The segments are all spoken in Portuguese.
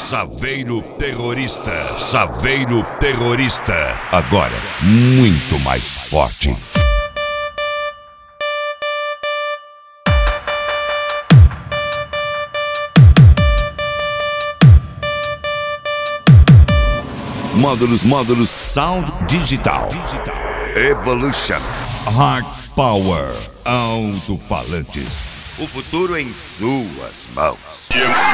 Saveiro Terrorista. Saveiro Terrorista. Agora, muito mais forte. Módulos Sound Digital. Evolution. Hard Power. Alto-falantes. O futuro em suas mãos.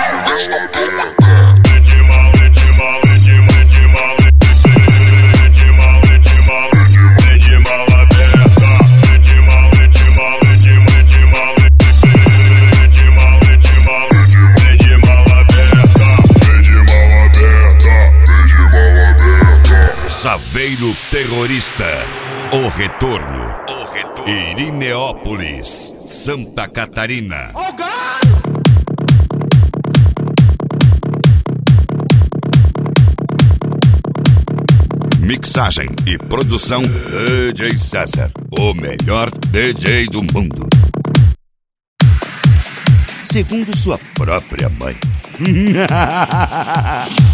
Saveiro Terrorista. O retorno. Irineópolis, Santa Catarina. Oh, guys! Mixagem e produção DJ César, o melhor DJ do mundo. Segundo sua própria mãe.